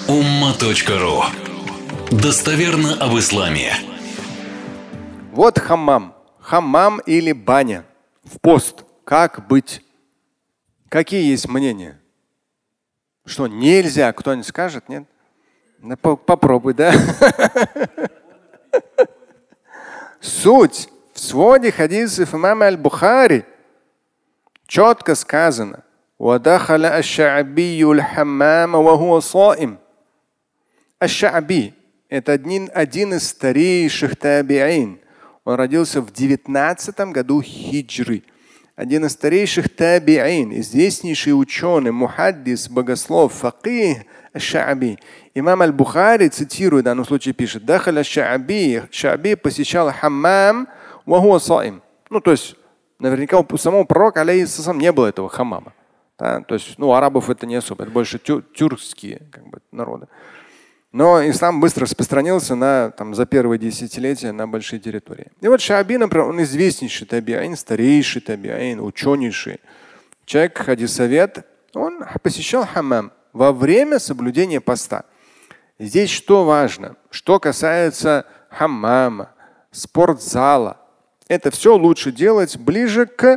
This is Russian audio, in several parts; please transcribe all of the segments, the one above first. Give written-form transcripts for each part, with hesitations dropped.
umma.ru. Достоверно об исламе. Вот хаммам. Хаммам или баня. В пост. Как быть? Какие есть мнения? Что, нельзя? Кто-нибудь скажет? Нет? Ну, попробуй, да? Суть. В своде хадисов имама аль-Бухари четко сказано: وَدَخَلَ الشَّعْبِيُّ الْحَمَّامَ وَهُوَ صَائِمٌ. Аш-Ша'би – это один из старейших табиин. Он родился в 19 году хиджры. Один из старейших табиин, известнейший ученый, мухаддис, богослов, факих Аш-Ша'би. Имам аль-Бухари, цитирует, в данном случае пишет: «Дахаля Аш-Ша'би». Ша'би посещал хаммам ва хуа саим. Ну, то есть, наверняка у самого пророка, алейхиссалям, не было этого хаммама. Да? То есть, у арабов это не особо, это больше тюркские народы. Но ислам быстро распространился за первые десятилетия на большие территории. И вот Ша'би, например, он известнейший табиин, старейший табиин, ученейший человек, хадисовед. Он посещал хаммам во время соблюдения поста. Здесь что важно? Что касается хаммама, спортзала, это все лучше делать ближе к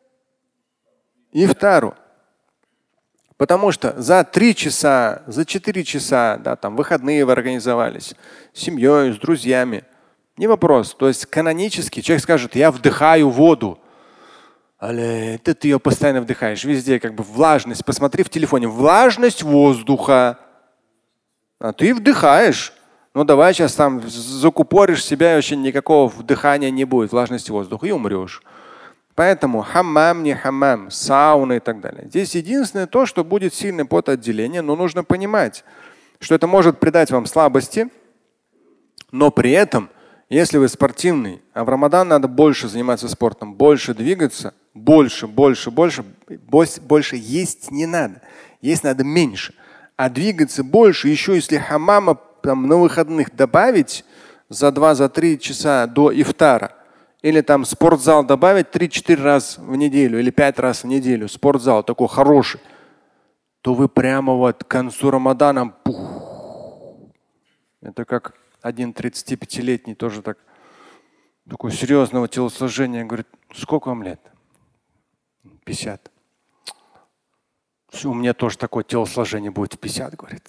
ифтару. Потому что за 3 часа, за 4 часа, выходные вы организовались с семьей, с друзьями, не вопрос. То есть канонически человек скажет: я вдыхаю воду. Але ты ее постоянно вдыхаешь. Везде влажность. Посмотри в телефоне. Влажность воздуха. А ты вдыхаешь. Ну давай сейчас закупоришь себя, и вообще никакого вдыхания не будет, влажности воздуха, и умрешь. Поэтому хаммам, не хаммам, сауна и так далее. Здесь единственное то, что будет сильное потоотделение, но нужно понимать, что это может придать вам слабости, но при этом, если вы спортивный, а в Рамадан надо больше заниматься спортом, больше двигаться, больше есть не надо. Есть надо меньше. А двигаться больше, еще если хаммама на выходных добавить за 2-3 часа до ифтара, или спортзал добавить 3-4 раза в неделю или 5 раз в неделю, спортзал такой хороший, то вы прямо к концу Рамадана Это как один 35-летний тоже такой серьезного телосложения говорит: сколько вам лет? 50. Все, у меня тоже такое телосложение будет в 50, говорит.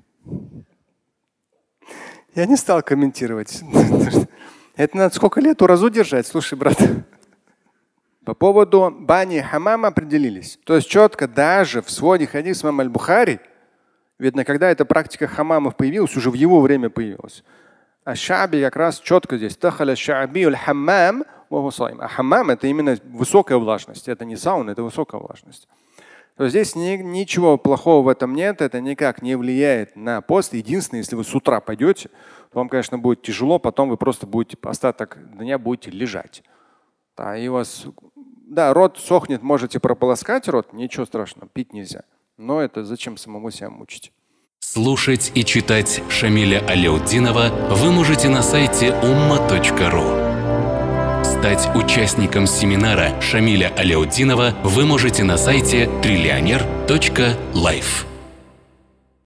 Я не стал комментировать. Это надо сколько лет уразу держать? Слушай, брат. По поводу бани и хамама определились. То есть четко даже в своде хадис имама аль-Бухари, видно, когда эта практика хамамов появилась, уже в его время появилась. А Ша'би как раз четко здесь. Дахаля Ша'би аль-хаммам ва хуа саим. А хаммам — это именно высокая влажность. Это не сауна, это высокая влажность. То есть здесь ничего плохого в этом нет, это никак не влияет на пост. Единственное, если вы с утра пойдете, то вам, конечно, будет тяжело, потом вы просто будете остаток дня будете лежать. И у вас, рот сохнет, можете прополоскать рот, ничего страшного, пить нельзя. Но это зачем самому себя мучить? Слушать и читать Шамиля Аляутдинова вы можете на сайте umma.ru. Стать участником семинара Шамиля Аляутдинова вы можете на сайте trillioner.life.